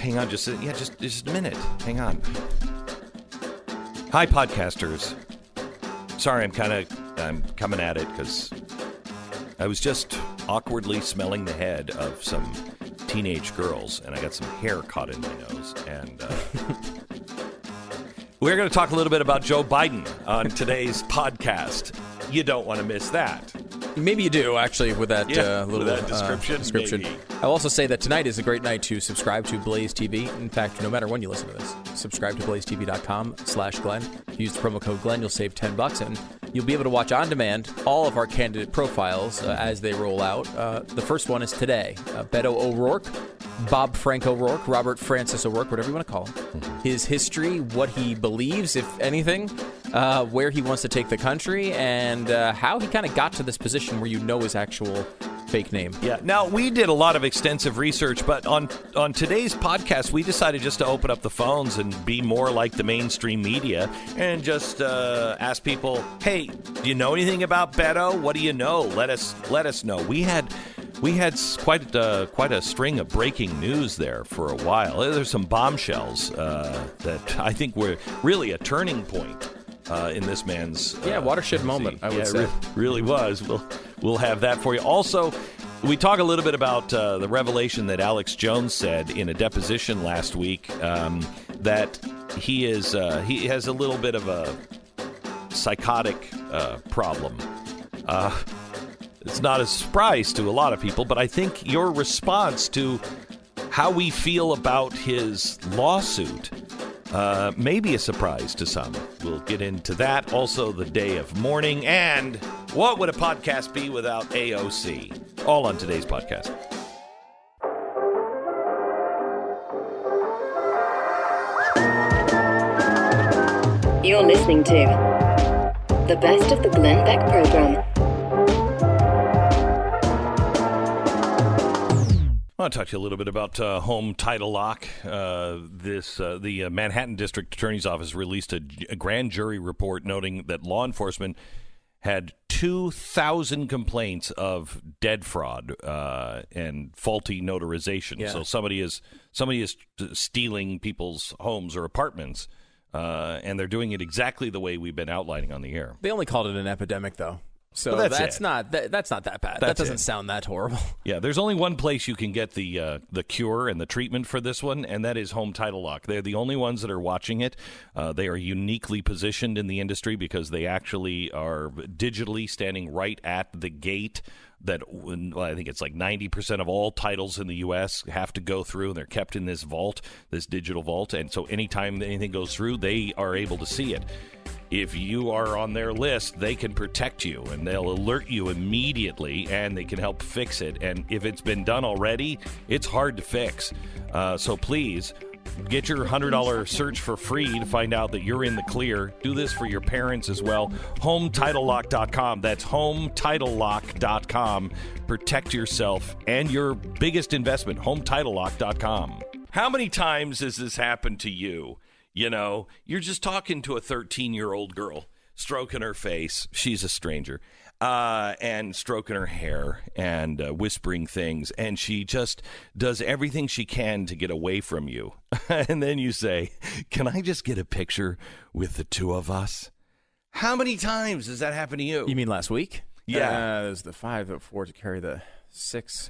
hang on, just a minute. Hang on. Hi, podcasters. Sorry, I'm coming at it because I was just awkwardly smelling the head of some teenage girls, and I got some hair caught in my nose. And we're going to talk a little bit about Joe Biden on today's podcast. You don't want to miss that. Maybe you do, actually, with that little description. Maybe. I'll also say that tonight is a great night to subscribe to Blaze TV. In fact, no matter when you listen to this, subscribe to blazetv.com/Glenn. Use the promo code Glenn. You'll save $10, and you'll be able to watch on demand all of our candidate profiles as they roll out. The first one is today. Beto O'Rourke, Bob Frank O'Rourke, Robert Francis O'Rourke, whatever you want to call him. His history, what he believes, if anything, where he wants to take the country, and how he kind of got to this position where you know his actual fake name. Yeah. Now, we did a lot of extensive research, but on today's podcast, we decided just to open up the phones and be more like the mainstream media and just ask people, hey, do you know anything about Beto? What do you know? Let us know. We had quite a string of breaking news there for a while. There's some bombshells that I think were really a turning point in this man's watershed moment, I would say. Really was. We'll have that for you. Also, we talk a little bit about the revelation that Alex Jones said in a deposition last week that he has a little bit of a psychotic problem. It's not a surprise to a lot of people, but I think your response to how we feel about his lawsuit may be a surprise to some. We'll get into that. Also, the day of mourning, and what would a podcast be without AOC? All on today's podcast. You're listening to the best of the Glenn Beck program. I want to talk to you a little bit about home title lock. The Manhattan District Attorney's Office released a grand jury report noting that law enforcement had 2,000 complaints of deed fraud and faulty notarization. Yeah. So somebody is stealing people's homes or apartments, and they're doing it exactly the way we've been outlining on the air. They only called it an epidemic, though. So well, that's not that bad. That doesn't sound that horrible. Yeah, there's only one place you can get the cure and the treatment for this one, and that is Home Title Lock. They're the only ones that are watching it. They are uniquely positioned in the industry because they actually are digitally standing right at the gate that I think it's like 90% of all titles in the U.S. have to go through, and they're kept in this vault, this digital vault. And so anytime anything goes through, they are able to see it. If you are on their list, they can protect you, and they'll alert you immediately, and they can help fix it. And if it's been done already, it's hard to fix. So please, get your $100 search for free to find out that you're in the clear. Do this for your parents as well. HomeTitleLock.com. That's HomeTitleLock.com. Protect yourself and your biggest investment, HomeTitleLock.com. How many times has this happened to you? You know, you're just talking to a 13-year-old girl, stroking her face. She's a stranger. And stroking her hair and whispering things. And she just does everything she can to get away from you. And then you say, can I just get a picture with the two of us? How many times does that happen to you? You mean last week? Yeah. There's the 5, the 4 to carry the 6.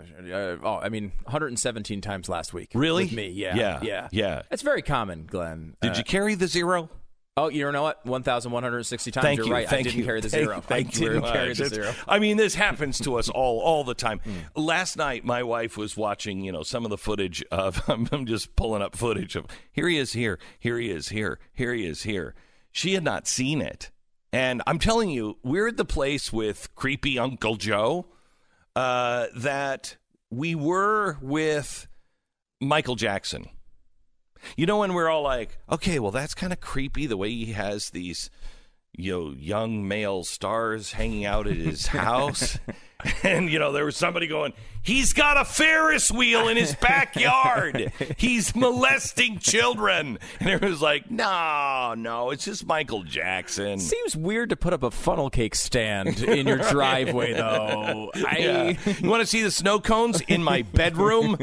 117 times last week. Really? With me, yeah. It's very common, Glenn. Did you carry the 0? Oh, you know what? 1,160 times. Thank You're you. right. Thank I didn't you. carry the 0. Thank you. Carry the 0. I mean, this happens to us all the time. Last night, my wife was watching, some of the footage of. I'm just pulling up footage of. Here he is here. Here he is here. Here he is here. She had not seen it, and I'm telling you, we're at the place with creepy Uncle Joe that we were with Michael Jackson. You know, when we're all like, okay, well, that's kind of creepy the way he has these, young male stars hanging out at his house. And, there was somebody going, he's got a Ferris wheel in his backyard. He's molesting children. And it was like, no, it's just Michael Jackson. Seems weird to put up a funnel cake stand in your driveway, though. You want to see the snow cones in my bedroom?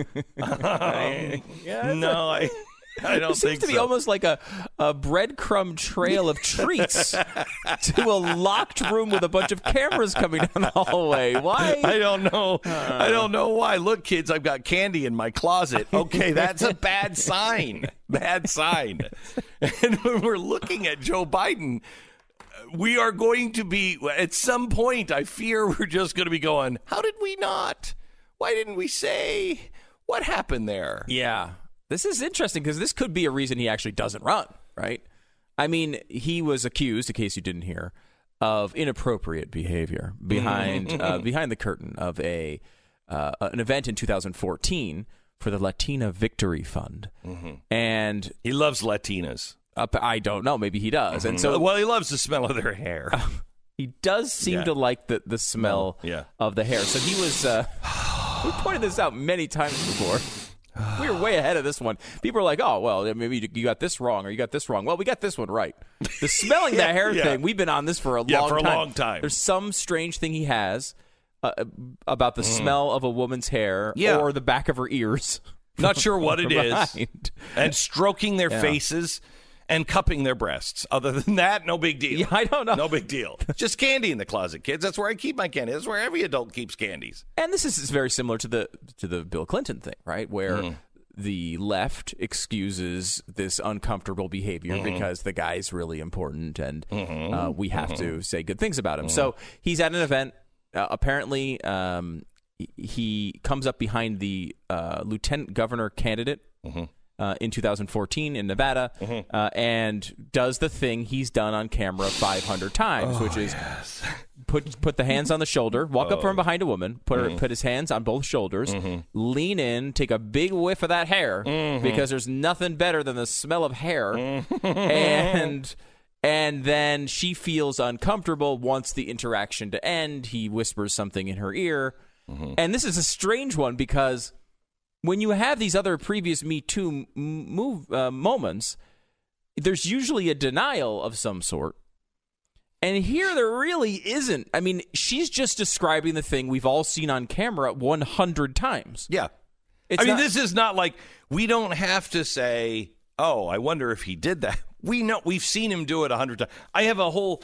I don't think so. It seems to be almost like a breadcrumb trail of treats to a locked room with a bunch of cameras coming down the hallway. Why? I don't know. I don't know why. Look, kids, I've got candy in my closet. Okay, that's a bad sign. Bad sign. And when we're looking at Joe Biden, we are going to be, at some point, I fear we're just going to be going, how did we not? Why didn't we say? What happened there? Yeah. This is interesting because this could be a reason he actually doesn't run, right? I mean, he was accused, in case you didn't hear, of inappropriate behavior behind the curtain of an event in 2014 for the Latina Victory Fund. Mm-hmm. And he loves Latinas. I don't know. Maybe he does. And so, well, he loves the smell of their hair. He does seem to like the smell of the hair. So he was. We pointed this out many times before. We were way ahead of this one. People are like, oh, well, maybe you got this wrong or you got this wrong. Well, we got this one right. The smelling the hair thing, we've been on this for a long time. There's some strange thing he has about the smell of a woman's hair or the back of her ears. Not sure what it is. And stroking their faces and cupping their breasts. Other than that, no big deal. Yeah, I don't know. No big deal. Just candy in the closet, kids. That's where I keep my candy. That's where every adult keeps candies. And this is very similar to the Bill Clinton thing, right? Where the left excuses this uncomfortable behavior because the guy's really important and we have to say good things about him. So he's at an event. Apparently, he comes up behind the lieutenant governor candidate in 2014 in Nevada and does the thing he's done on camera 500 times, which is put the hands on the shoulder, walk up from behind a woman, put his hands on both shoulders, lean in, take a big whiff of that hair because there's nothing better than the smell of hair, and then she feels uncomfortable, wants the interaction to end. He whispers something in her ear, and this is a strange one because when you have these other previous Me Too moments, there's usually a denial of some sort. And here there really isn't. I mean, she's just describing the thing we've all seen on camera 100 times. Yeah. This is not like we don't have to say, oh, I wonder if he did that. We know we've seen him do it 100 times. I have a whole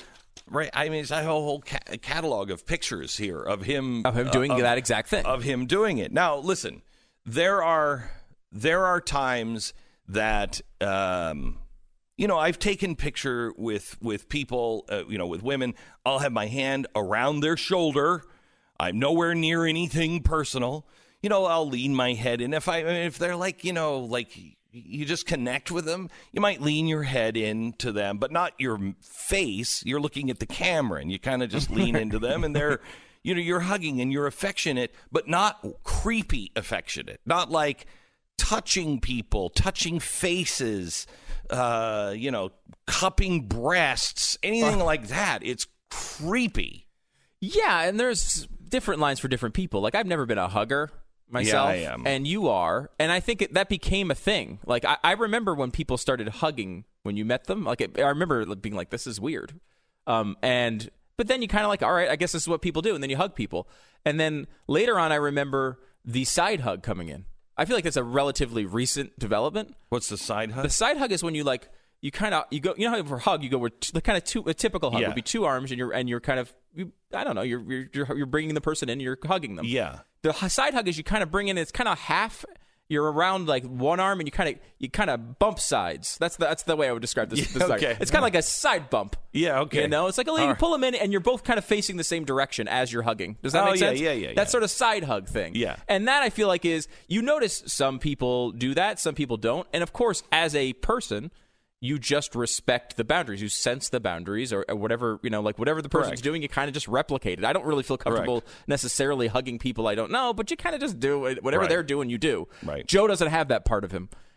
catalog of pictures here of him doing that exact thing. Of him doing it. Now, listen. There are times that I've taken picture with people, with women. I'll have my hand around their shoulder. I'm nowhere near anything personal. I'll lean my head in. If they're like you just connect with them, you might lean your head into them, but not your face. You're looking at the camera, and you kind of just lean into them, and they're. You're hugging and you're affectionate, but not creepy affectionate. Not like touching people, touching faces, cupping breasts, anything like that. It's creepy. Yeah, and there's different lines for different people. Like, I've never been a hugger myself. Yeah, I am. And you are. And I think that became a thing. Like, I remember when people started hugging when you met them. Like, I remember being like, this is weird. But then you kind of like, all right, I guess this is what people do. And then you hug people. And then later on, I remember the side hug coming in. I feel like that's a relatively recent development. What's the side hug? The side hug is when you go, how for a hug, you go where a typical hug would be two arms and you're kind of, you're bringing the person in, you're hugging them. Yeah. The side hug is you kind of bring in, it's kind of half. You're around like one arm and you kind of bump sides. That's the way I would describe this. Yeah, okay. It's kind of like a side bump. Yeah, okay. It's like you pull them in and you're both kind of facing the same direction as you're hugging. Does that make sense? Yeah. That sort of side hug thing. Yeah. And that I feel like is, you notice some people do that, some people don't. And of course, as a person, you just respect the boundaries. You sense the boundaries or whatever, whatever the person's doing, you kind of just replicate it. I don't really feel comfortable necessarily hugging people I don't know, but you kind of just do it. Whatever they're doing, you do. Right. Joe doesn't have that part of him.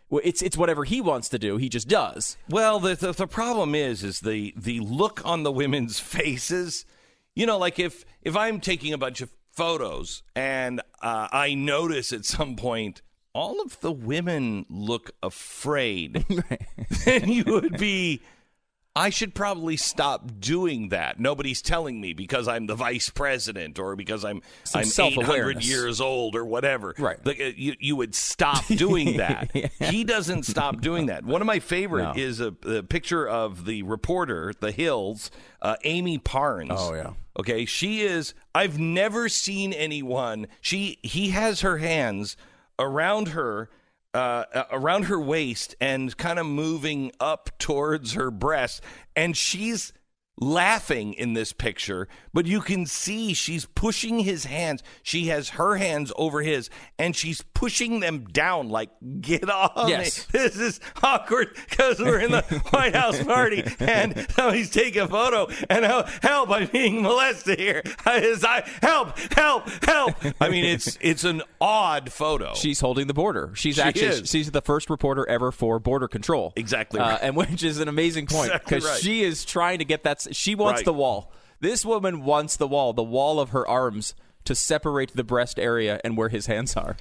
it's whatever he wants to do. He just does. Well, the problem is the look on the women's faces. You know, like if I'm taking a bunch of photos and I notice at some point all of the women look afraid, then you would be, I should probably stop doing that. Nobody's telling me because I'm the vice president or because I'm 800 years old or whatever. Right. You would stop doing that. Yeah. He doesn't stop doing that. One of my favorite is a picture of the reporter, The Hills, Amy Parnes. Oh, yeah. Okay, she is, I've never seen anyone, he has her hands around her waist and kind of moving up towards her breast, and she's laughing in this picture, but you can see she's pushing his hands. She has her hands over his, and she's pushing them down like, get off me. This is awkward because we're in the White House party, and somebody's taking a photo, and help, I'm being molested here. Help. I mean, it's an odd photo. She's holding the border. She's the first reporter ever for border control. Exactly right. And which is an amazing point because she is trying to get that. She wants the wall. This woman wants the wall of her arms to separate the breast area and where his hands are.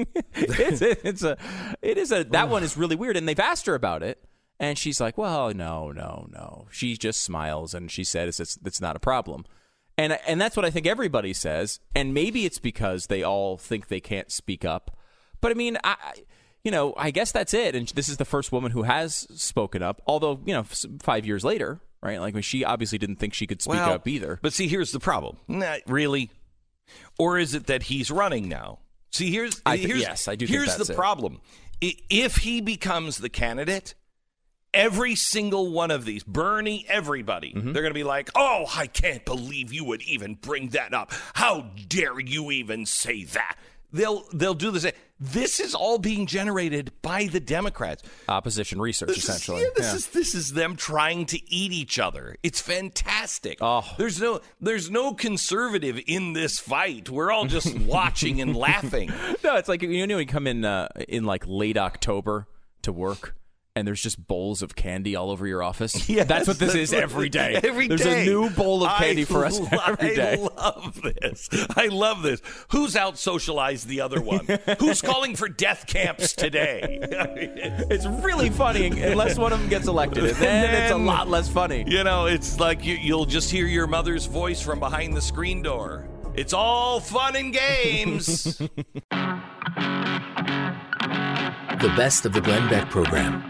That one is really weird. And they've asked her about it, and she's like, well, no. She just smiles, and she said it's not a problem. And that's what I think everybody says. And maybe it's because they all think they can't speak up. But I mean, I guess that's it. And this is the first woman who has spoken up, although, 5 years later. Right, like she obviously didn't think she could speak up either. But see, here's the problem. Not really, or is it that he's running now? See, here's the problem. If he becomes the candidate, every single one of these, Bernie, everybody, they're going to be like, "Oh, I can't believe you would even bring that up. How dare you even say that?" They'll do the same. This is all being generated by the Democrats. Opposition research, essentially. This is them trying to eat each other. It's fantastic. Oh. There's no conservative in this fight. We're all just watching and laughing. No, it's like you come in like late October to work. And there's just bowls of candy all over your office. Yes, that's what this is every day. There's a new bowl of candy for us every day. I love this. Who's out socialized the other one? Who's calling for death camps today? It's really funny unless one of them gets elected. And then it's a lot less funny. It's like you'll just hear your mother's voice from behind the screen door. It's all fun and games. The best of the Glenn Beck program.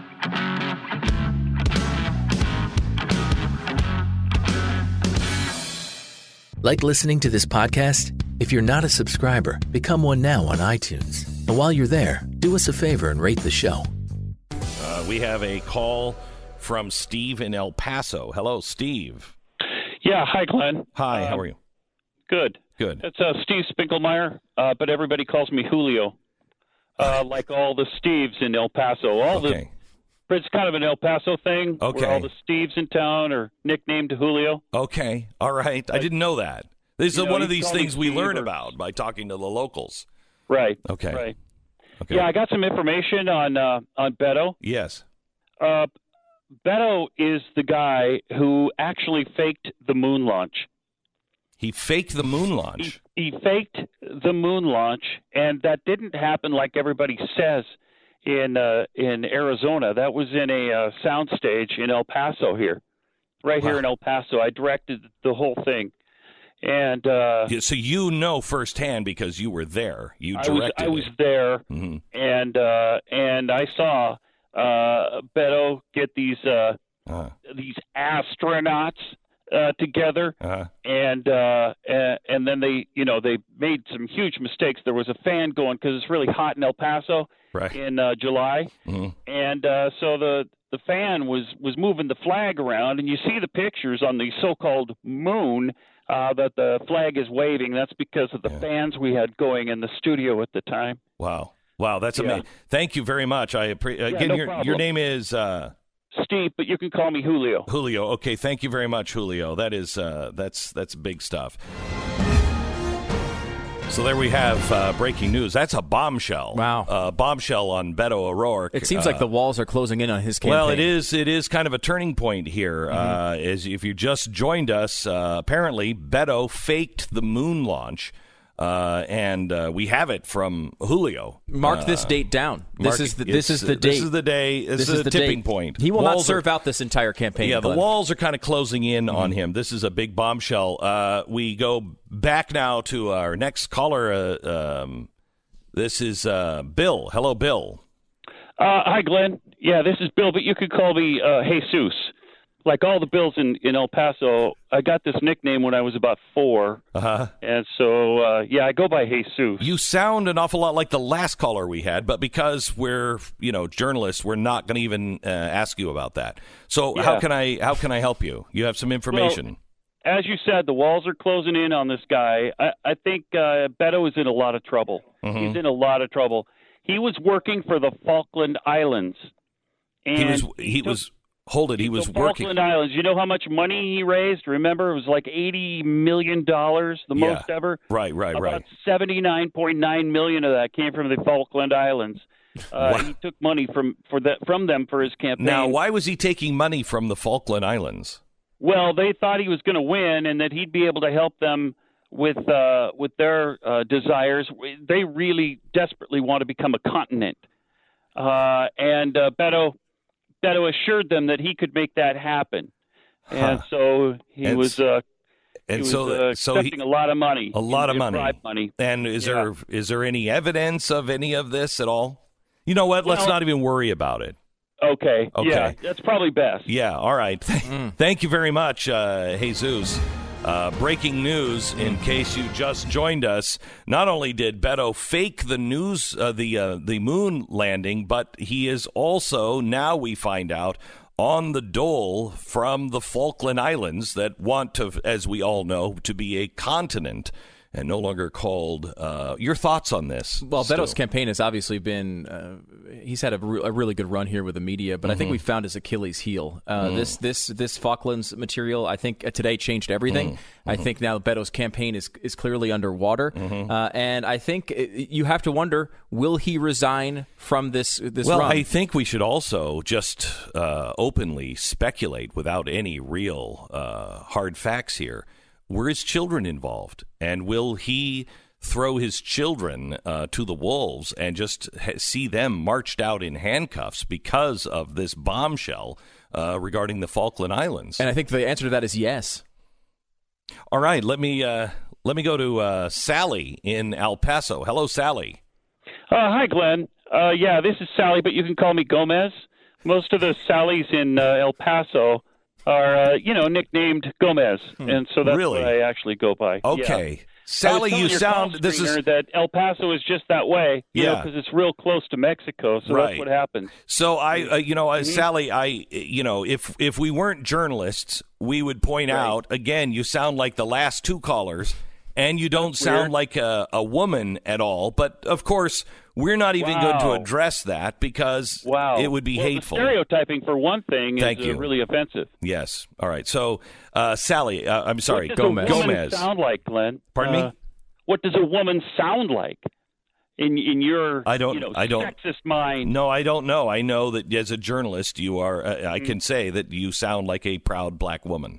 Like listening to this podcast? If you're not a subscriber, become one now on iTunes. And while you're there, do us a favor and rate the show. We have a call from Steve in El Paso. Hello, Steve. Yeah, hi, Glenn. Hi, how are you? Good. It's Steve Spinkelmeyer, but everybody calls me Julio, like all the Steves in El Paso. It's kind of an El Paso thing, where all the Steves in town are nicknamed Julio. Okay, all right. I didn't know that. This is one of these things we learn about by talking to the locals. Right. Okay. Right. Okay. Yeah, I got some information on Beto. Yes. Beto is the guy who actually faked the moon launch. He faked the moon launch? He faked the moon launch, and that didn't happen like everybody says in Arizona. That was in a soundstage in El Paso here in El Paso. I directed the whole thing. And so you know firsthand because you were there. You directed I was there, mm-hmm. and I saw Beto get these astronauts together, and then they made some huge mistakes. There was a fan going because it's really hot in El Paso in July, mm-hmm. and so the fan was moving the flag around, and you see the pictures on the so-called moon. That the flag is waving. That's because of the fans we had going in the studio at the time. Wow, that's amazing. Thank you very much. I appreciate. Again, your name is Steve, but you can call me Julio. Julio. Okay, thank you very much, Julio. That is that's big stuff. So there we have breaking news. That's a bombshell. Wow. Bombshell on Beto O'Rourke. It seems like the walls are closing in on his campaign. Well, it is kind of a turning point here. As if you just joined us, apparently Beto faked the moon launch, and we have it from Julio. Mark this date down. This is the date. This is the day. This is the tipping point. He will not serve out this entire campaign. Yeah, Glenn. the walls are kind of closing in on him. This is a big bombshell. We go back now to our next caller. This is Bill. Hello, Bill. Hi, Glenn. Yeah, this is Bill, but you could call me Jesus. Like all the Bills in El Paso, I got this nickname when I was about 4. And so, I go by Jesus. You sound an awful lot like the last caller we had, but because we're, journalists, we're not going to even ask you about that. So how can I help you? You have some information. Well, as you said, the walls are closing in on this guy. I think Beto is in a lot of trouble. Mm-hmm. He's in a lot of trouble. He was working for the Falkland Islands. And he was working. Falkland Islands. You know how much money he raised? Remember, it was like $80 million, the most ever. Right. About $79.9 million of that came from the Falkland Islands. He took money from them for his campaign. Now, why was he taking money from the Falkland Islands? Well, they thought he was going to win, and that he'd be able to help them with their desires. They really desperately want to become a continent, and Beto assured them that he could make that happen, and so he was accepting a lot of money. Bribe money. And is there any evidence of any of this at all? You know what? Let's not even worry about it. Okay. Yeah, that's probably best. Yeah. All right. Thank you very much, Jesus. Breaking news, in case you just joined us. Not only did Beto fake the news, the moon landing, but he is also, now we find out, on the dole from the Falkland Islands that want to, as we all know, to be a continent and no longer called. Your thoughts on this? Well, Beto's campaign has obviously been he's had a really good run here with the media, but I think we found his Achilles heel. This Falklands material, I think today changed everything. I think now Beto's campaign is clearly underwater, and I think you have to wonder, will he resign from this well, run? I think we should also just openly speculate without any real hard facts here. Were his children involved? And will he throw his children to the wolves and just see them marched out in handcuffs because of this bombshell regarding the Falkland Islands? And I think the answer to that is yes. All right, let me go to Sally in El Paso. Hello, Sally. Hi, Glenn. This is Sally, but you can call me Gomez. Most of the Sallys in El Paso are, nicknamed Gomez, and so that's what I actually go by. Okay. Yeah. Sally, you sound... This is that El Paso is just that way, because it's real close to Mexico, so that's what happens. So Sally, if we weren't journalists, we would point out, again, you sound like the last two callers, and you don't sound like a woman at all, but of course... We're not even going to address that because it would be hateful. The stereotyping, for one thing, is really offensive. Yes. All right. So, Sally, I'm sorry, what does Gomez. a woman sound like, Glenn? Pardon me? What does a woman sound like in your sexist mind? No, I don't know. I know that as a journalist, you are. I can say that you sound like a proud black woman.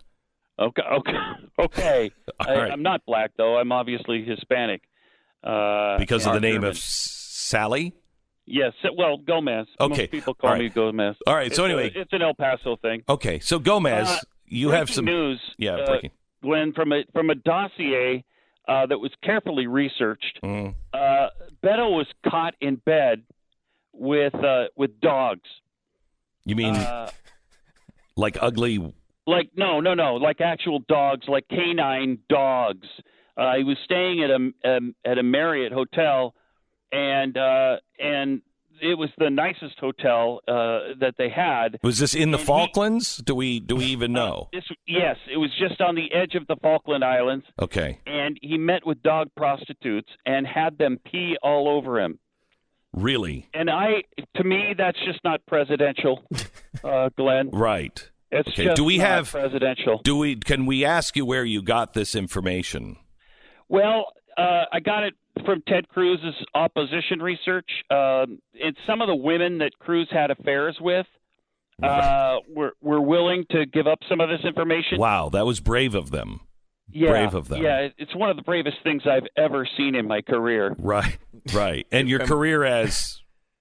Okay. I'm not black, though. I'm obviously Hispanic. Because of the name of Sally? Yes. Well, Gomez. Okay. Most people call me Gomez. All right. So anyway. It's an El Paso thing. Okay. So Gomez, you have some news. Yeah, breaking. Glenn, from a dossier that was carefully researched, Beto was caught in bed with dogs. You mean like ugly? Like no, like actual dogs, like canine dogs. He was staying at a Marriott hotel, and it was the nicest hotel that they had. Was this in the Falklands? Do we even know? Yes, it was just on the edge of the Falkland Islands. Okay. And he met with dog prostitutes and had them pee all over him. Really? And to me, that's just not presidential, Glenn. Right. It's okay. just Do we not have presidential? Can we ask you where you got this information? Well, I got it from Ted Cruz's opposition research, and some of the women that Cruz had affairs with were willing to give up some of this information. Wow, that was brave of them. Yeah, brave of them. Yeah, it's one of the bravest things I've ever seen in my career. Right. And your career as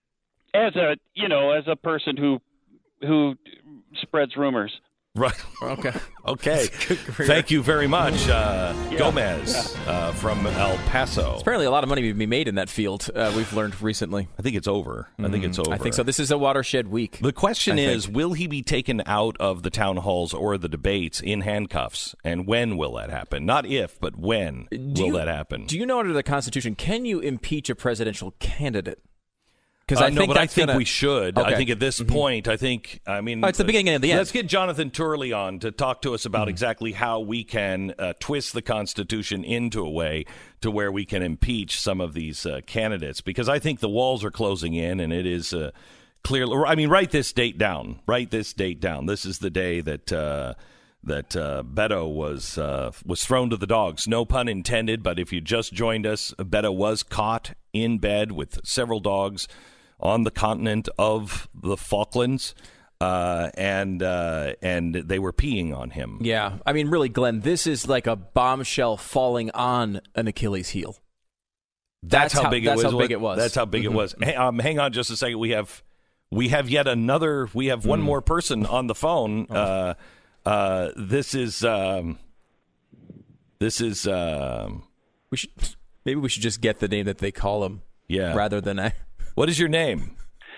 a person who spreads rumors. Right. Okay. Thank you very much, Gomez from El Paso. There's apparently a lot of money to be made in that field, we've learned recently. I think it's over. I think so. This is a watershed week. The question is, will he be taken out of the town halls or the debates in handcuffs? And when will that happen? Not if, but when will that happen? Do you know under the Constitution, can you impeach a presidential candidate? I think we should. Okay. I think at this point, it's the beginning and the end. Let's get Jonathan Turley on to talk to us about exactly how we can twist the Constitution into a way to where we can impeach some of these candidates, because I think the walls are closing in, and it is clear. I mean, write this date down. This is the day that Beto was thrown to the dogs. No pun intended, but if you just joined us, Beto was caught in bed with several dogs on the continent of the Falklands, and they were peeing on him. Yeah, I mean, really, Glenn, this is like a bombshell falling on an Achilles heel. That's how big it was. That's how big it was. That's how big it was. Hang on just a second. We have yet another. We have one more person on the phone. This is. Maybe we should just get the name that they call him. Yeah. Rather than What is your name?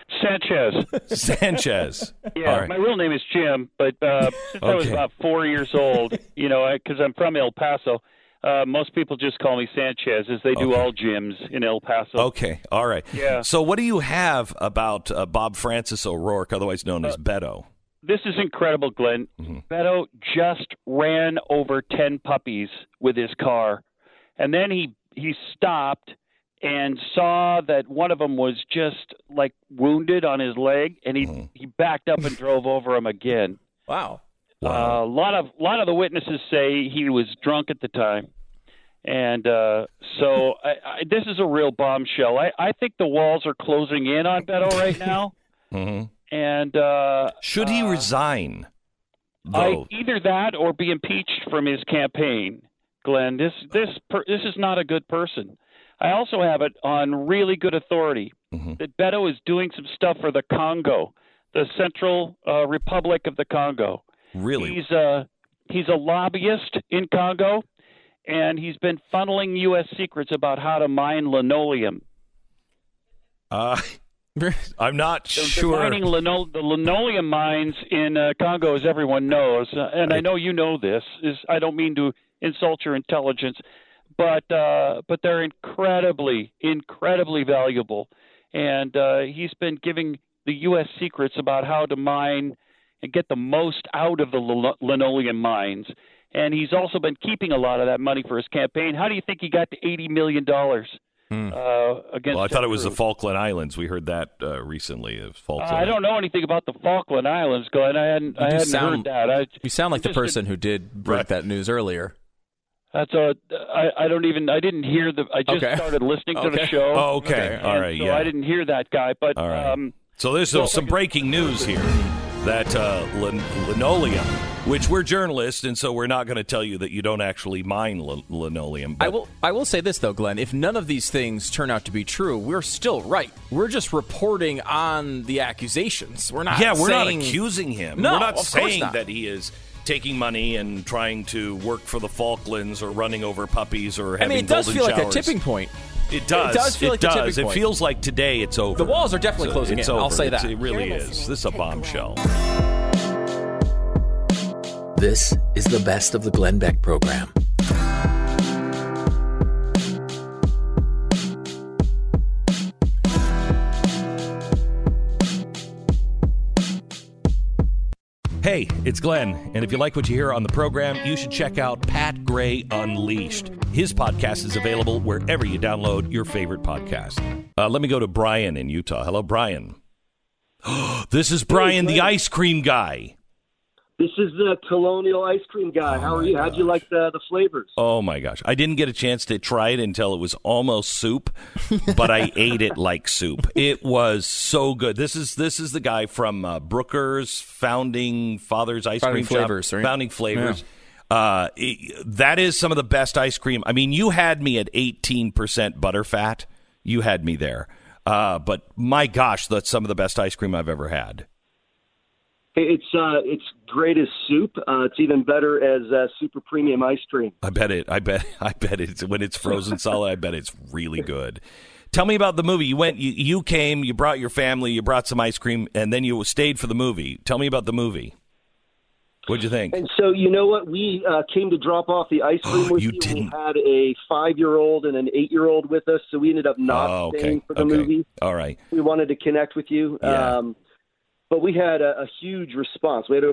Sanchez. Yeah, right. My real name is Jim, but since I was about 4 years old, because I'm from El Paso, most people just call me Sanchez, as they do all Jims in El Paso. Okay, all right. Yeah. So what do you have about Bob Francis O'Rourke, otherwise known as Beto? This is incredible, Glenn. Mm-hmm. Beto just ran over 10 puppies with his car, and then he stopped and saw that one of them was just like wounded on his leg, and he backed up and drove over him again. Wow. A lot of the witnesses say he was drunk at the time, and so this is a real bombshell. I think the walls are closing in on Beto right now, and should he resign? Either that or be impeached from his campaign. Glenn, this is not a good person. I also have it on really good authority that Beto is doing some stuff for the Congo, the Central Republic of the Congo. Really? He's a lobbyist in Congo, and he's been funneling U.S. secrets about how to mine linoleum. I'm not sure. They're mining the linoleum mines in Congo, as everyone knows, and I know you know this. I don't mean to insult your intelligence, but they're incredibly valuable, and he's been giving the U.S. secrets about how to mine and get the most out of the linoleum mines. And he's also been keeping a lot of that money for his campaign. How do you think he got to $80 million against Well, I thought it was the Cruz? Falkland Islands. We heard that recently. I don't know anything about the Falkland Islands, Glenn. I hadn't heard that. You sound like the person who did break that news earlier. I didn't hear I just started listeling to the show. Oh, okay. All right. So yeah. I didn't hear that guy, but all right. So there's some breaking news here that linoleum, which we're journalists, and so we're not going to tell you that you don't actually mine linoleum. But I will say this, though, Glenn. If none of these things turn out to be true, we're still right. We're just reporting on the accusations. We're not we're not accusing him. No, we're not of saying course not. that he is taking money and trying to work for the Falklands or running over puppies or having it does golden feel like showers. a tipping point. It does. It does feel like a tipping It point. feels like today it's over. The walls are definitely closing in. Over. I'll say that. It really You're is. listening This is a to bombshell. This is the Best of the Glenn Beck program. Hey, it's Glenn, and if you like what you hear on the program, you should check out Pat Gray Unleashed. His podcast is available wherever you download your favorite podcast. Let me go to Brian in Utah. Hello, Brian. This is Brian, the ice cream guy. This is the Colonial ice cream guy. How are you? How'd you like the flavors? Oh, my gosh. I didn't get a chance to try it until it was almost soup, but I ate it like soup. It was so good. This is the guy from Brooker's, Founding Fathers Ice Cream Flavors, Shop. right? Founding Flavors. Yeah. That is some of the best ice cream. I mean, you had me at 18% butterfat. You had me there. But my gosh, that's some of the best ice cream I've ever had. It's great as soup. It's even better as super premium ice cream. I bet it's when it's frozen solid. I bet it's really good. Tell me about the movie. You came, you brought your family, you brought some ice cream, and then you stayed for the movie. Tell me about the movie. What'd you think? And so, you know what? We came to drop off the ice cream with you. Didn't. We had a 5-year-old and an 8-year-old with us, so we ended up not staying for the movie. All right. We wanted to connect with you. Yeah. But we had a huge response. We had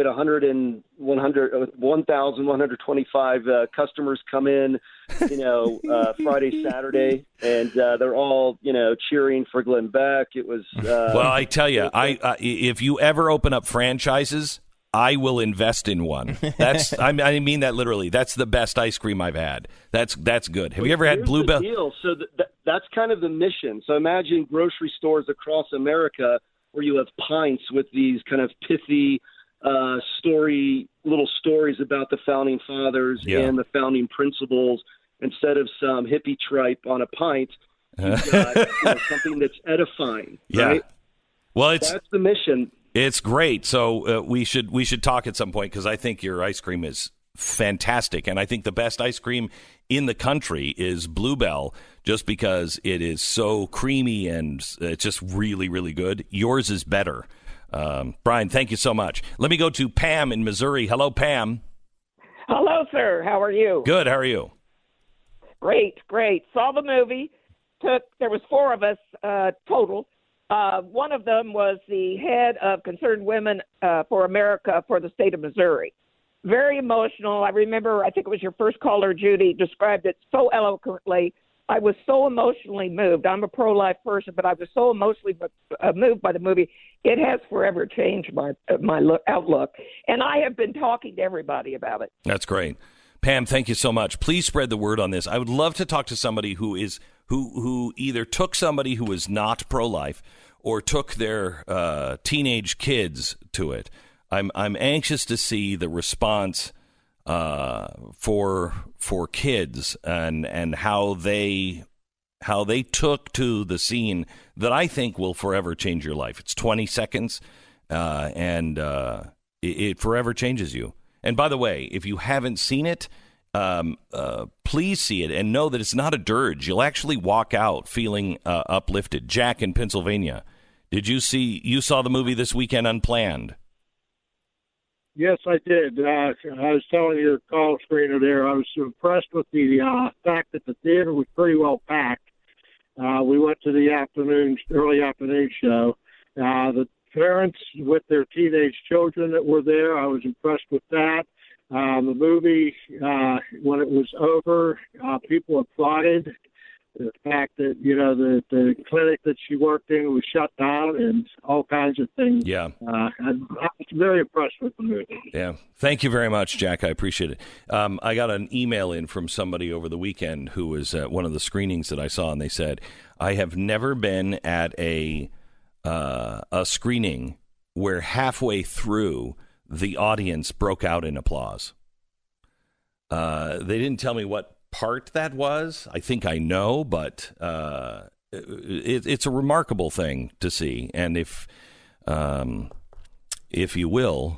1,125 customers come in, Friday, Saturday, and they're all, cheering for Glenn Beck. It was well, I tell you, if you ever open up franchises, I will invest in one. That's I mean that literally. That's the best ice cream I've had. That's good. Have you ever had Bluebell? So that's kind of the mission. So imagine grocery stores across America where you have pints with these kind of pithy little stories about the Founding Fathers and the founding principles, instead of some hippie tripe on a pint. You've got something that's edifying. Right? Well, that's the mission. It's great. So we should talk at some point, because I think your ice cream is fantastic, and I think the best ice cream in the country is Bluebell, just because it is so creamy and it's just really, really good. Yours is better. Brian, thank you so much. Let me go to Pam in Missouri. Hello, Pam. Hello, sir. How are you? Good. How are you? Great. Saw the movie. There was 4 of us total. One of them was the head of Concerned Women for America for the state of Missouri. Very emotional. I remember, I think it was your first caller, Judy, described it so eloquently. I was so emotionally moved. I'm a pro-life person, but I was so emotionally moved by the movie. It has forever changed my outlook. And I have been talking to everybody about it. That's great. Pam, thank you so much. Please spread the word on this. I would love to talk to somebody who either took somebody who is not pro-life or took their teenage kids to it. I'm anxious to see the response for kids and how they took to the scene that I think will forever change your life. It's 20 seconds, and it forever changes you. And by the way, if you haven't seen it, please see it and know that it's not a dirge. You'll actually walk out feeling uplifted. Jack in Pennsylvania, you saw the movie this weekend unplanned? Yes, I did. I was telling your call screener there, I was impressed with the fact that the theater was pretty well packed. We went to the early afternoon show. The parents with their teenage children that were there, I was impressed with that. The movie, when it was over, people applauded the fact that, the clinic that she worked in was shut down and all kinds of things. Yeah. I was very impressed with the movie. Yeah. Thank you very much, Jack. I appreciate it. I got an email in from somebody over the weekend who was at one of the screenings that I saw, and they said, I have never been at a screening where halfway through the audience broke out in applause. They didn't tell me what part that was. I think I know, but it's a remarkable thing to see. And if you will,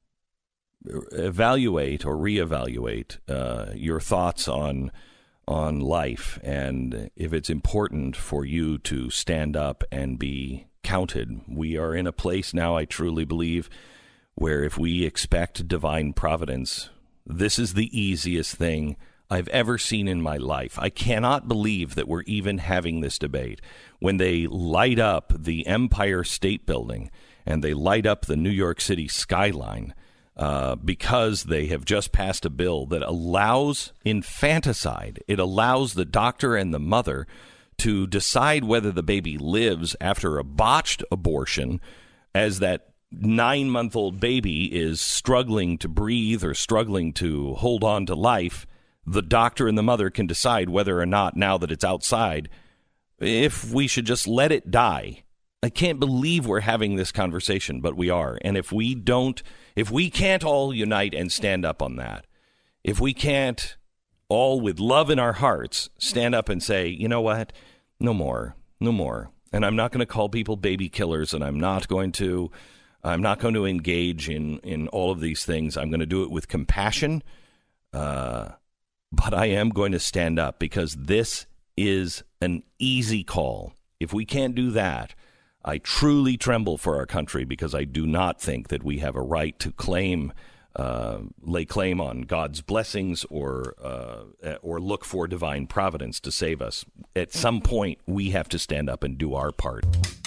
evaluate or reevaluate your thoughts on life, and if it's important for you to stand up and be counted. We are in a place now, I truly believe, where if we expect divine providence, this is the easiest thing I've ever seen in my life. I cannot believe that we're even having this debate. When they light up the Empire State Building and they light up the New York City skyline because they have just passed a bill that allows infanticide. It allows the doctor and the mother to decide whether the baby lives after a botched abortion, as that 9-month-old baby is struggling to breathe or struggling to hold on to life, the doctor and the mother can decide whether or not, now that it's outside, if we should just let it die. I can't believe we're having this conversation, but we are. And if we can't all unite and stand up on that, if we can't all with love in our hearts stand up and say, you know what, no more. And I'm not going to call people baby killers, and I'm not going to engage in all of these things. I'm going to do it with compassion, but I am going to stand up, because this is an easy call. If we can't do that, I truly tremble for our country, because I do not think that we have a right to lay claim on God's blessings or look for divine providence to save us. At some point, we have to stand up and do our part.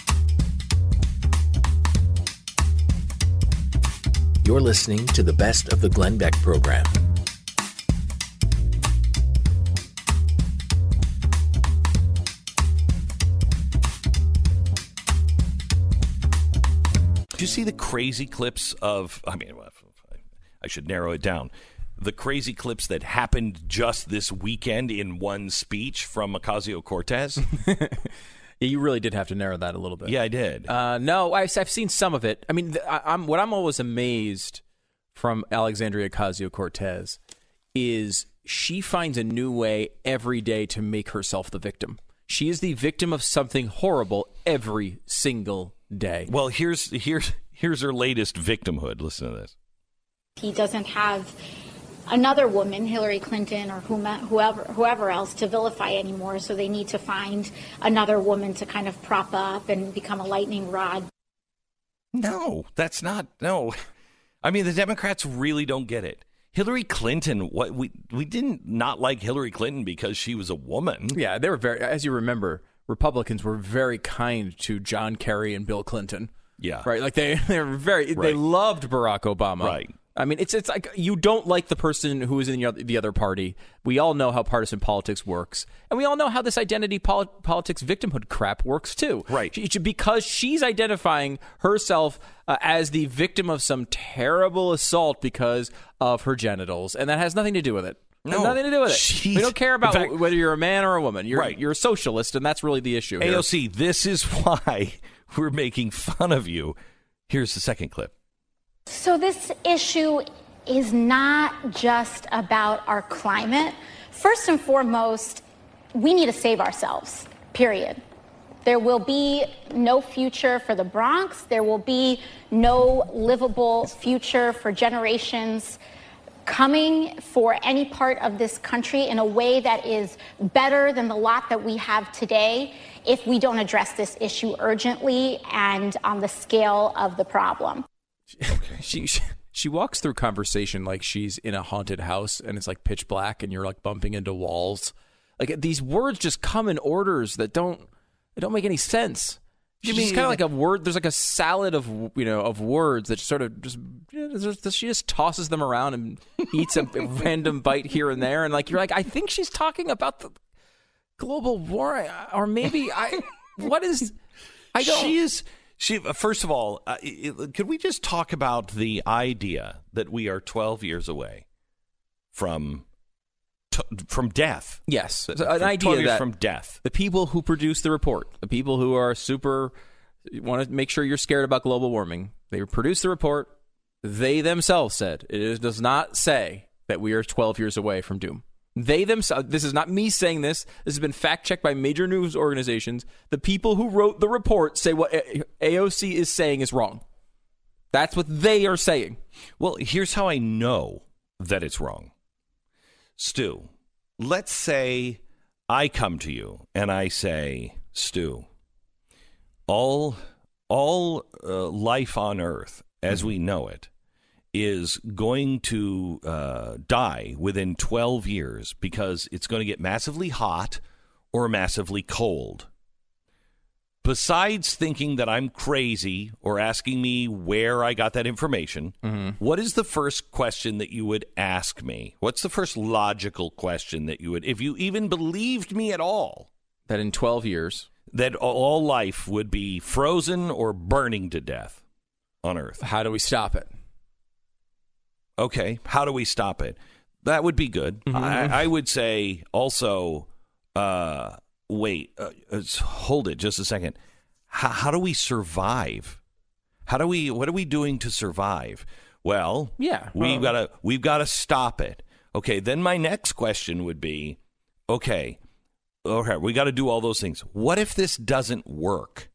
You're listening to the Best of the Glenn Beck program. Do you see the crazy clips of, I should narrow it down, the crazy clips that happened just this weekend in one speech from Ocasio-Cortez? Yeah, you really did have to narrow that a little bit. Yeah, I did. No, I've seen some of it. I mean, what I'm always amazed from Alexandria Ocasio-Cortez is she finds a new way every day to make herself the victim. She is the victim of something horrible every single day. Well, here's her latest victimhood. Listen to this. He doesn't have another woman, Hillary Clinton or whoever else, to vilify anymore, so they need to find another woman to kind of prop up and become a lightning rod. No, that's not. No. I mean, the Democrats really don't get it. Hillary Clinton, we didn't not like Hillary Clinton because she was a woman. Yeah, they were very, as you remember, Republicans were very kind to John Kerry and Bill Clinton. Yeah. Right? Like they were very, they loved Barack Obama. Right. I mean, it's like you don't like the person who is in the other party. We all know how partisan politics works. And we all know how this identity politics victimhood crap works, too. Right. Because she's identifying herself as the victim of some terrible assault because of her genitals. And that has nothing to do with it. No. Nothing to do with it. We don't care about whether you're a man or a woman. You're a socialist, and that's really the issue here. AOC, this is why we're making fun of you. Here's the second clip. So this issue is not just about our climate. First and foremost, we need to save ourselves, period. There will be no future for the Bronx. There will be no livable future for generations coming for any part of this country in a way that is better than the lot that we have today if we don't address this issue urgently and on the scale of the problem. Okay. She walks through conversation like she's in a haunted house and it's like pitch black and you're like bumping into walls. Like these words just come in orders that don't make any sense. She's kind of like a word. There's like a salad of words that sort of she just tosses them around and eats a random bite here and there. And like you're like, I think she's talking about the global war, or maybe what is? I don't. She first of all, could we just talk about the idea that we are 12 years away from death? Yes, an idea that from death. The people who produce the report, the people who are want to make sure you're scared about global warming, they produce the report. They themselves said it does not say that we are 12 years away from doom. They themselves, this is not me saying this. This has been fact-checked by major news organizations. The people who wrote the report say what AOC is saying is wrong. That's what they are saying. Well, here's how I know that it's wrong. Stu, let's say I come to you and I say, Stu, all life on Earth as we know it is going to die within 12 years because it's going to get massively hot or massively cold. Besides thinking that I'm crazy or asking me where I got that information, what is the first question that you would ask me? What's the first logical question that you would, if you even believed me at all? That in 12 years. That all life would be frozen or burning to death. on Earth. How do we stop it? Okay, how do we stop it? That would be good. Mm-hmm. I would say also, wait, hold it just a second. How do we survive? What are we doing to survive? Well, we've got to stop it. Okay, then my next question would be, okay, we got to do all those things. What if this doesn't work?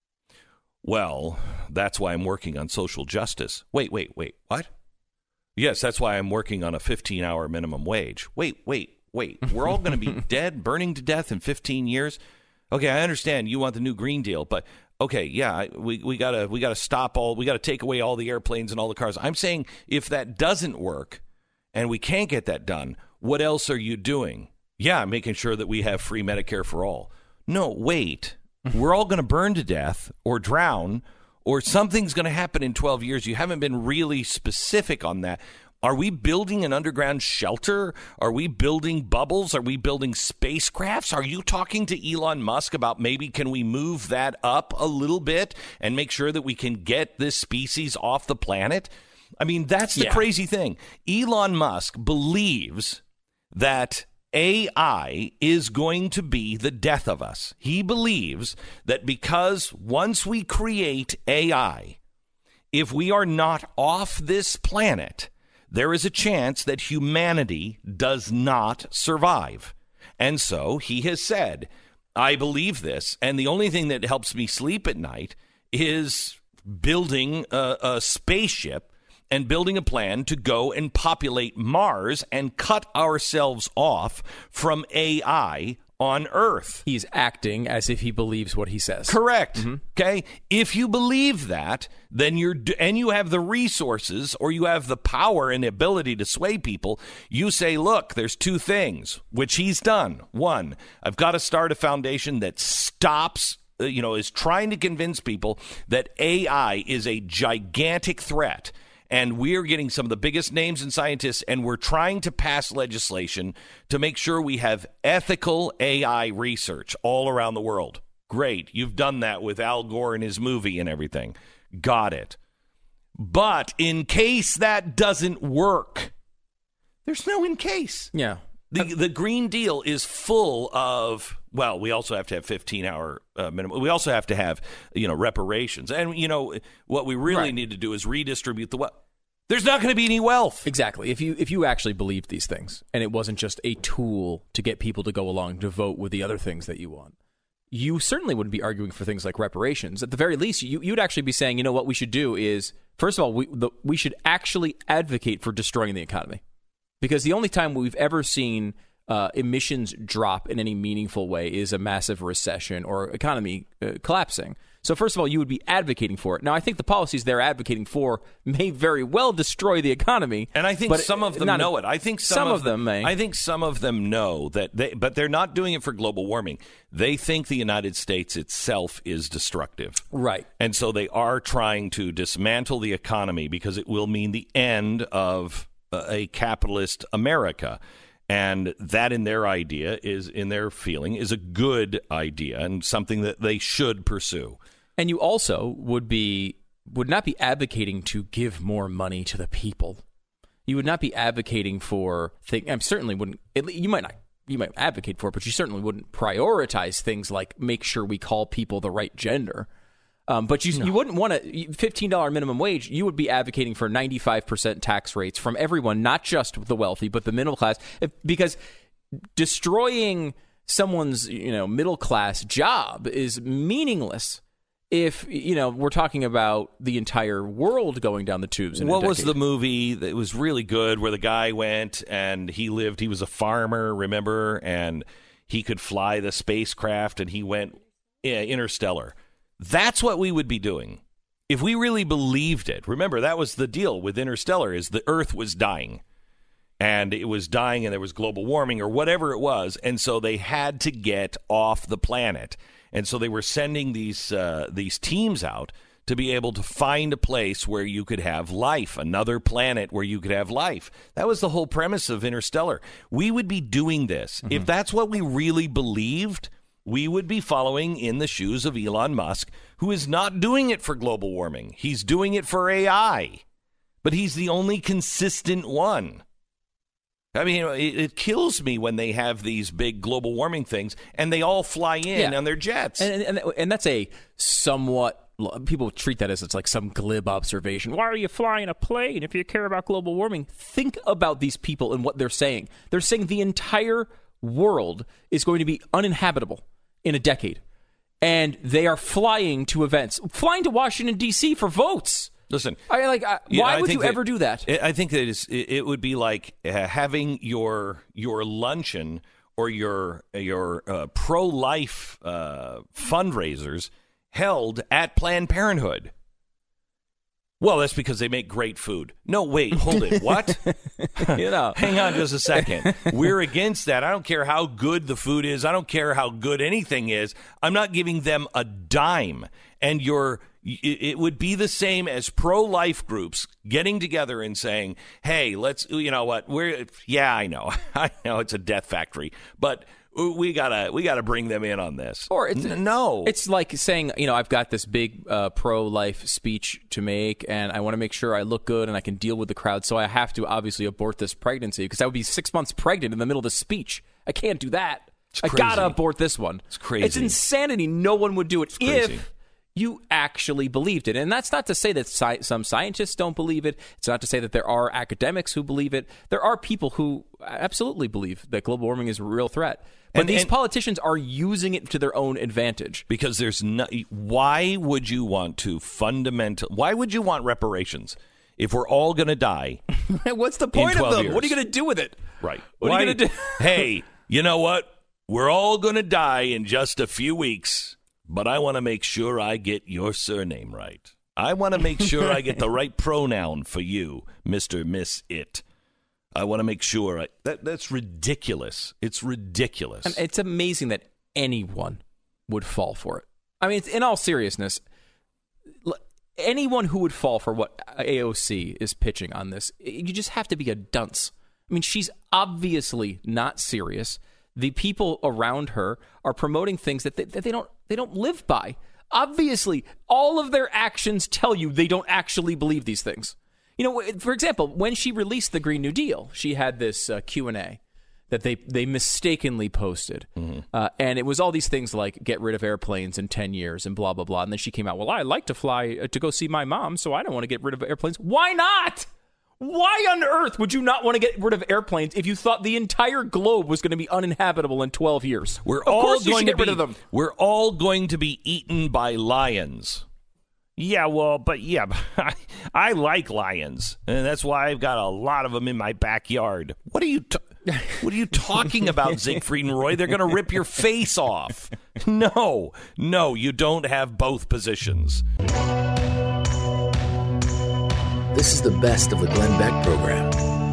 Well, that's why I'm working on social justice. Wait, what? Yes, that's why I'm working on a 15-hour minimum wage. Wait. We're all going to be dead, burning to death in 15 years? Okay, I understand you want the new Green Deal, but okay, yeah, we gotta stop we gotta take away all the airplanes and all the cars. I'm saying if that doesn't work and we can't get that done, what else are you doing? Yeah, I'm making sure that we have free Medicare for all. No, wait. We're all going to burn to death or drown or something's going to happen in 12 years. You haven't been really specific on that. Are we building an underground shelter? Are we building bubbles? Are we building spacecrafts? Are you talking to Elon Musk about maybe can we move that up a little bit and make sure that we can get this species off the planet? I mean, that's the crazy thing. Elon Musk believes that AI is going to be the death of us. He believes that because once we create AI, if we are not off this planet, there is a chance that humanity does not survive. And so he has said, I believe this, and the only thing that helps me sleep at night is building a spaceship and building a plan to go and populate Mars and cut ourselves off from AI on Earth. He's acting as if he believes what he says. Correct. Mm-hmm. Okay. If you believe that, then you have the resources or you have the power and the ability to sway people. You say, look, there's two things, which he's done. One, I've got to start a foundation that stops, is trying to convince people that AI is a gigantic threat. And we're getting some of the biggest names and scientists, and we're trying to pass legislation to make sure we have ethical AI research all around the world. Great. You've done that with Al Gore and his movie and everything. Got it. But in case that doesn't work, there's no in case. Yeah. The Green Deal is full of, well, we also have to have 15-hour minimum. We also have to have, reparations. And, what we really need to do is redistribute the wealth. There's not going to be any wealth. Exactly. If you actually believed these things and it wasn't just a tool to get people to go along to vote with the other things that you want, you certainly wouldn't be arguing for things like reparations. At the very least, you'd actually be saying, what we should do is, first of all, we should actually advocate for destroying the economy. Because the only time we've ever seen emissions drop in any meaningful way is a massive recession or economy collapsing. So first of all, you would be advocating for it. Now, I think the policies they're advocating for may very well destroy the economy. And I think some of them know it. I think some of them may. I think some of them know that but they're not doing it for global warming. They think the United States itself is destructive. Right. And so they are trying to dismantle the economy because it will mean the end of a capitalist America. And that in their feeling, is a good idea and something that they should pursue. And you also would not be advocating to give more money to the people. You would not be advocating for things. Certainly wouldn't. You might advocate for it, but you certainly wouldn't prioritize things like make sure we call people the right gender. But you wouldn't want a $15 minimum wage. You would be advocating for 95% tax rates from everyone, not just the wealthy, but the middle class. Because destroying someone's middle class job is meaningless if we're talking about the entire world going down the tubes. What was the movie that was really good where the guy went and he was a farmer, remember, and he could fly the spacecraft and he went Interstellar. That's what we would be doing if we really believed it. Remember, that was the deal with Interstellar, is the Earth was dying. And it was dying and there was global warming or whatever it was. And so they had to get off the planet. And so they were sending these teams out to be able to find a place where you could have life, another planet where you could have life. That was the whole premise of Interstellar. We would be doing this. Mm-hmm. If that's what we really believed, we would be following in the shoes of Elon Musk, who is not doing it for global warming. He's doing it for AI, but he's the only consistent one. I mean, it kills me when they have these big global warming things and they all fly in on their jets. And that's a somewhat, people treat that as it's like some glib observation. Why are you flying a plane if you care about global warming? Think about these people and what they're saying. They're saying the entire world is going to be uninhabitable in a decade. And they are flying to events, flying to Washington, D.C. for votes. Listen, why would you ever do that? I think that it would be like having your luncheon or your pro-life fundraisers held at Planned Parenthood. Well, that's because they make great food. No, wait, hold it. What? Hang on just a second. We're against that. I don't care how good the food is. I don't care how good anything is. I'm not giving them a dime. And it would be the same as pro-life groups getting together and saying, hey, let's, you know what, I know it's a death factory, but we gotta bring them in on this. Or it's like saying, I've got this big pro-life speech to make, and I want to make sure I look good and I can deal with the crowd, so I have to obviously abort this pregnancy because I would be 6 months pregnant in the middle of the speech. I can't do that. I gotta abort this one. It's crazy. It's insanity. No one would do it if you actually believed it. And that's not to say that some scientists don't believe it. It's not to say that there are academics who believe it. There are people who absolutely believe that global warming is a real threat. But these politicians are using it to their own advantage. Because why would you want why would you want reparations if we're all going to die? What's the point of them? Years? What are you going to do with it? Right. What are you going to do? Hey, you know what? We're all going to die in just a few weeks. But I want to make sure I get your surname right. I want to make sure I get the right pronoun for you, Mr. Miss It. I want to make sure that's ridiculous. It's ridiculous. And it's amazing that anyone would fall for it. I mean, in all seriousness, anyone who would fall for what AOC is pitching on this, you just have to be a dunce. I mean, she's obviously not serious. The people around her are promoting things that they don't live by. Obviously, all of their actions tell you they don't actually believe these things. For example, when she released the Green New Deal, she had this Q&A that they mistakenly posted. Mm-hmm. And it was all these things like get rid of airplanes in 10 years and blah, blah, blah. And then she came out, well, I like to fly to go see my mom, so I don't want to get rid of airplanes. Why not? Why on earth would you not want to get rid of airplanes if you thought the entire globe was going to be uninhabitable in 12 years? We're all going to get rid of them. We're all going to be eaten by lions. Yeah, I like lions, and that's why I've got a lot of them in my backyard. What are you talking about, Siegfried and Roy? They're going to rip your face off. No, you don't have both positions. This is the best of the Glenn Beck program.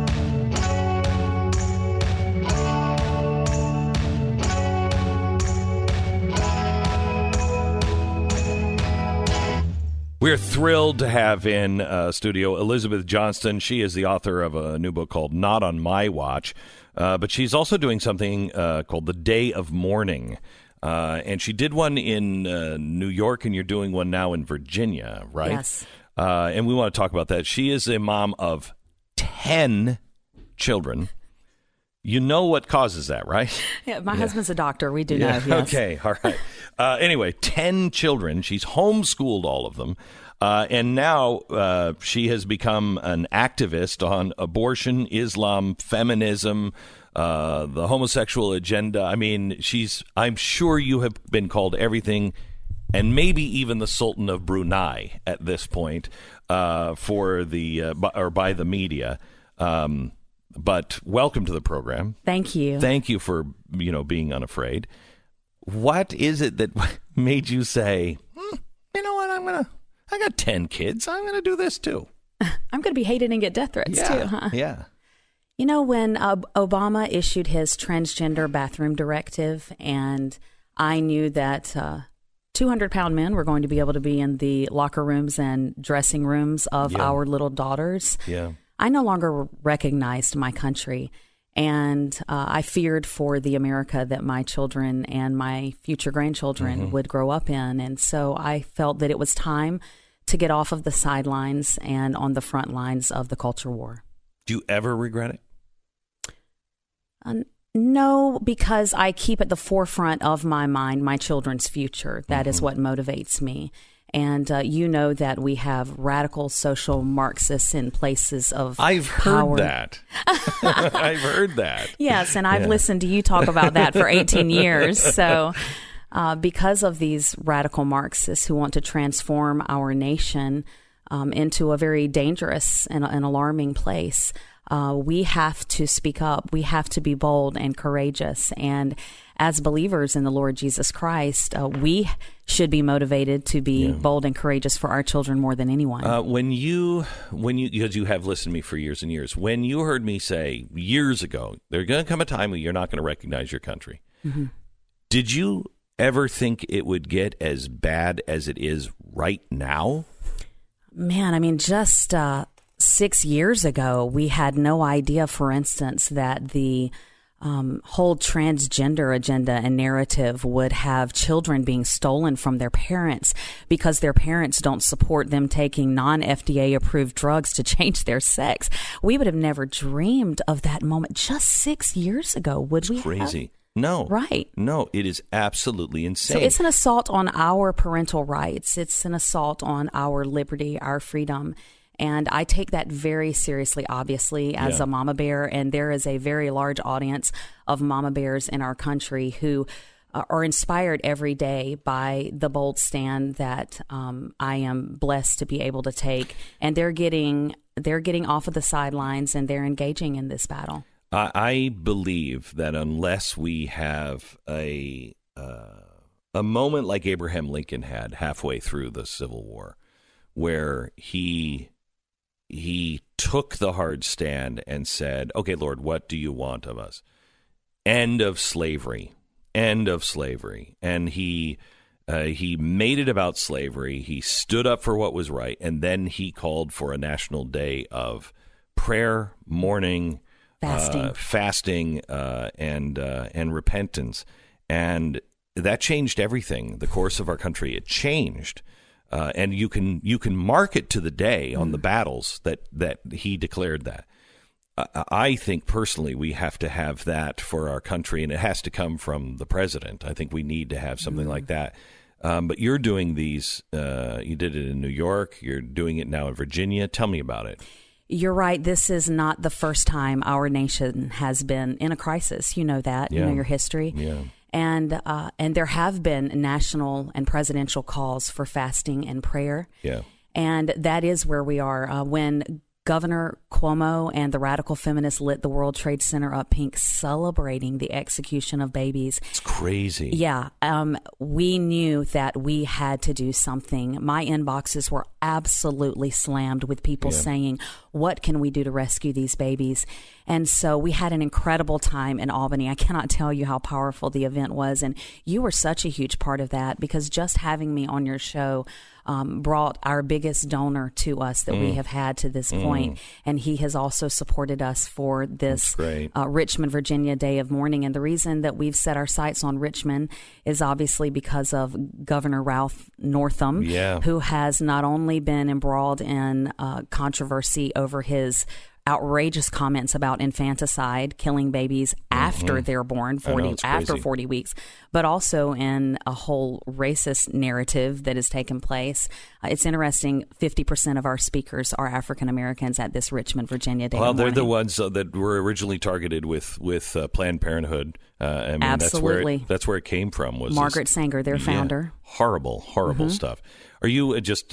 We're thrilled to have in studio Elizabeth Johnston. She is the author of a new book called Not on My Watch, but she's also doing something called The Day of Mourning. And she did one in New York, and you're doing one now in Virginia, right? Yes. And we want to talk about that. She is a mom of 10 children. You know what causes that, right? Yeah, my husband's a doctor. We do know, yes. Okay, all right. Anyway, 10 children. She's homeschooled all of them. And now she has become an activist on abortion, Islam, feminism, the homosexual agenda. I mean, I'm sure you have been called everything, and maybe even the Sultan of Brunei at this point by the media. But welcome to the program. Thank you. Thank you for being unafraid. What is it that made you say, you know what, I got 10 kids. I'm going to do this too. I'm going to be hated and get death threats too, huh? Yeah. You know, when Obama issued his transgender bathroom directive, and I knew that 200-pound men were going to be able to be in the locker rooms and dressing rooms of our little daughters. Yeah. I no longer recognized my country. And I feared for the America that my children and my future grandchildren would grow up in. And so I felt that it was time to get off of the sidelines and on the front lines of the culture war. Do you ever regret it? No, because I keep at the forefront of my mind my children's future. That is what motivates me. And you know that we have radical social Marxists in places of I've power. heard that. I've heard that. Yes, and I've listened to you talk about that for 18 years. So because of these radical Marxists who want to transform our nation into a very dangerous and alarming place, we have to speak up. We have to be bold and courageous. And as believers in the Lord Jesus Christ, we should be motivated to be bold and courageous for our children more than anyone. When you, because you have listened to me for years and years, when you heard me say years ago, there's going to come a time when you're not going to recognize your country. Did you ever think it would get as bad as it is right now? Man, I mean, just 6 years ago, we had no idea, for instance, that the whole transgender agenda and narrative would have children being stolen from their parents because their parents don't support them taking non-FDA approved drugs to change their sex. We would have never dreamed of that moment just 6 years ago, would we? Crazy. No. Right. No, it is absolutely insane. So it's an assault on our parental rights. It's an assault on our liberty, our freedom. And I take that very seriously, obviously, as a mama bear. And there is a very large audience of mama bears in our country who are inspired every day by the bold stand that I am blessed to be able to take. And they're getting off of the sidelines and they're engaging in this battle. I believe that unless we have a moment like Abraham Lincoln had halfway through the Civil War, where he took the hard stand and said, okay, Lord, what do you want of us? End of slavery. End of slavery. And he made it about slavery. He stood up for what was right. And then he called for a national day of prayer, mourning, fasting, and repentance. And that changed everything, the course of our country. It changed. And you can mark it to the day on the battles that he declared that. I think personally we have to have that for our country, and it has to come from the president. I think we need to have something like that. But you're doing these. You did it in New York. You're doing it now in Virginia. Tell me about it. You're right. This is not the first time our nation has been in a crisis. You know that. You know your history. Yeah. And there have been national and presidential calls for fasting and prayer. Yeah. And that is where we are. When Governor Cuomo and the radical feminists lit the World Trade Center up pink, celebrating the execution of babies. It's crazy. Yeah. We knew that we had to do something. My inboxes were absolutely slammed with people saying, what can we do to rescue these babies? And so we had an incredible time in Albany. I cannot tell you how powerful the event was. And you were such a huge part of that, because just having me on your show brought our biggest donor to us that we have had to this point. And he has also supported us for this Richmond, Virginia Day of Mourning. And the reason that we've set our sights on Richmond is obviously because of Governor Ralph Northam, who has not only been embroiled in controversy over his outrageous comments about infanticide, killing babies after they're born, 40 weeks, but also in a whole racist narrative that has taken place. It's interesting, 50% of our speakers are African Americans at this Richmond, Virginia Day. Well, they're the ones that were originally targeted with Planned Parenthood. I mean, absolutely. That's where it came from. Was Margaret Sanger, their founder. Horrible stuff. Are you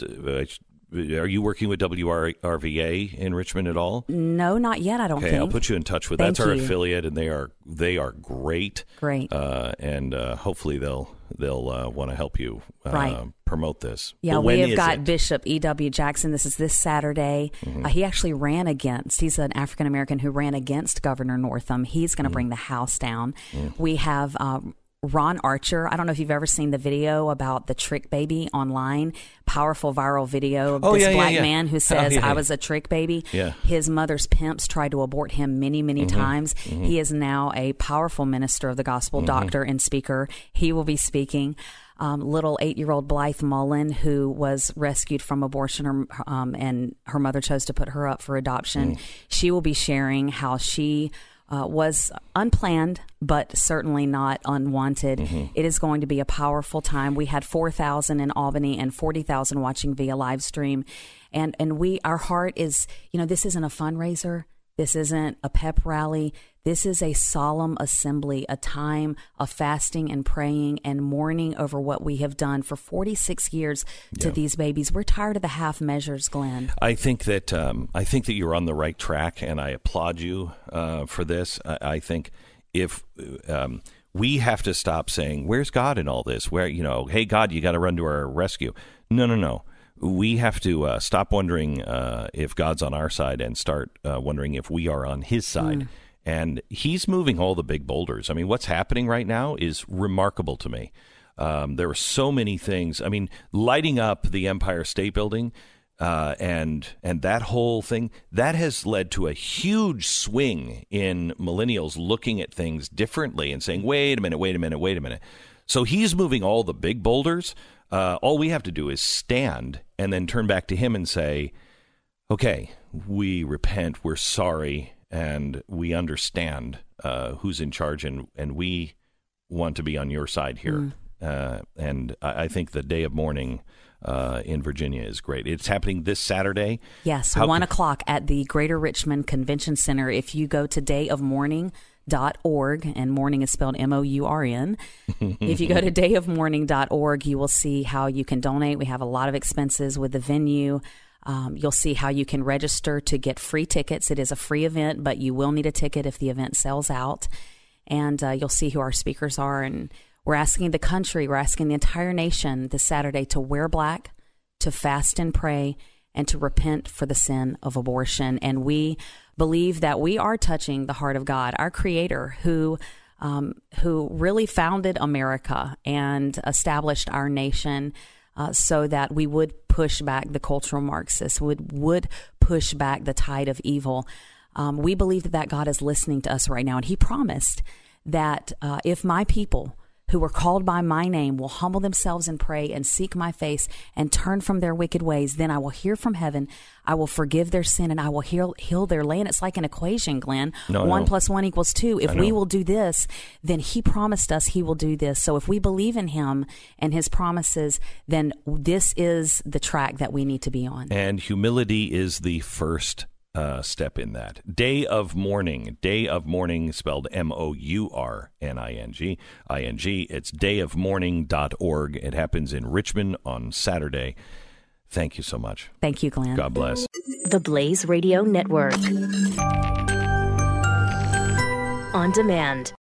are you working with WRVA in Richmond at all? No, not yet. I don't think. Okay, I'll put you in touch with. That's our affiliate, and they are great. Great. And hopefully they'll want to help you promote this. Yeah, we have got Bishop E.W. Jackson. This is this Saturday. He actually ran against. He's an African American who ran against Governor Northam. He's going to bring the house down. We have Ron Archer, I don't know if you've ever seen the video about the trick baby online, powerful viral video of this black man who says, I was a trick baby. Yeah. His mother's pimps tried to abort him many, many times. He is now a powerful minister of the gospel, doctor and speaker. He will be speaking. Little 8-year-old Blythe Mullen, who was rescued from abortion, and her mother chose to put her up for adoption. She will be sharing how she was unplanned, but certainly not unwanted. It is going to be a powerful time. We had 4,000 in Albany and 40,000 watching via live stream. And our heart is, this isn't a fundraiser. This isn't a pep rally. This is a solemn assembly, a time of fasting and praying and mourning over what we have done for 46 years to these babies. We're tired of the half measures, Glenn. I think that you're on the right track, and I applaud you for this. I think if we have to stop saying, "Where's God in all this?" Where hey God, you got to run to our rescue. No. We have to stop wondering if God's on our side and start wondering if we are on his side. And he's moving all the big boulders. I mean, what's happening right now is remarkable to me. There are so many things. I mean, lighting up the Empire State Building and that whole thing, that has led to a huge swing in millennials looking at things differently and saying, wait a minute. So he's moving all the big boulders. All we have to do is stand and then turn back to him and say, okay, we repent, we're sorry, and we understand who's in charge, and we want to be on your side here. And I think the day of mourning in Virginia is great. It's happening this Saturday. Yes, 1 o'clock at the Greater Richmond Convention Center. If you go to dayofmourning.org, and mourning is spelled MOURN. If you go to dayofmourning.org, you will see how you can donate. We have a lot of expenses with the venue. You'll see how you can register to get free tickets. It is a free event, but you will need a ticket if the event sells out. And you'll see who our speakers are. And we're asking the country, we're asking the entire nation this Saturday to wear black, to fast and pray, and to repent for the sin of abortion. And we believe that we are touching the heart of God, our Creator, who really founded America and established our nation so that we would push back the cultural Marxists, would push back the tide of evil. We believe that God is listening to us right now, and he promised that if my people who are called by my name will humble themselves and pray and seek my face and turn from their wicked ways, then I will hear from heaven, I will forgive their sin, and I will heal their land. It's like an equation, Glenn. 1 + 1 = 2. If we will do this, then he promised us he will do this. So if we believe in him and his promises, then this is the track that we need to be on. And humility is the first step in that. Day of mourning spelled MOURNING. It's dayofmourning.org. It happens in Richmond on Saturday. Thank you so much. Thank you, Glenn. God bless. The Blaze Radio Network. On demand.